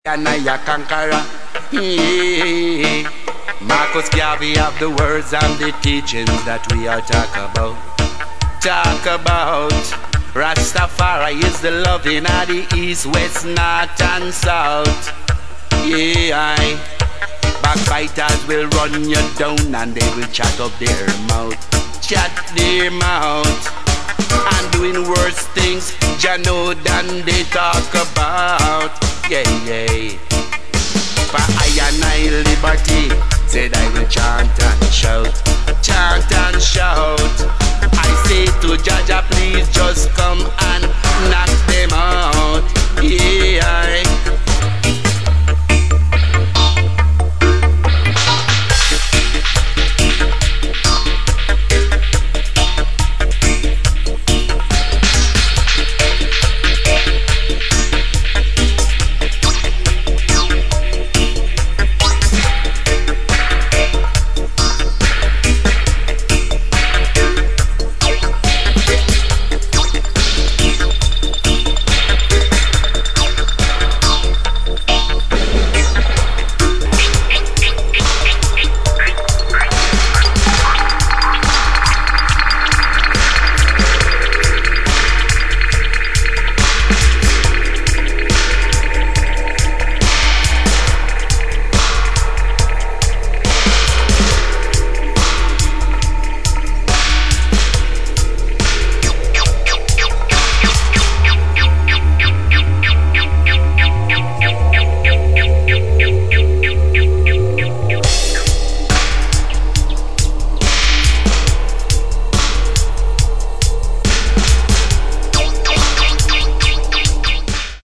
And I a conqueror. Yeah. Marcus Garvey have the words and the teachings that we are talk about. Talk about Rastafari is the loving of the east, west, north and south. Yeah, backbiters will run you down and they will chat up their mouth. Chat their mouth. And doing worse things, ya know, than they talk about. Yeah, yeah. For I and I liberty, said I will chant and shout. Chant and shout. I say to Jaja, please just come and knock them out. Yeah,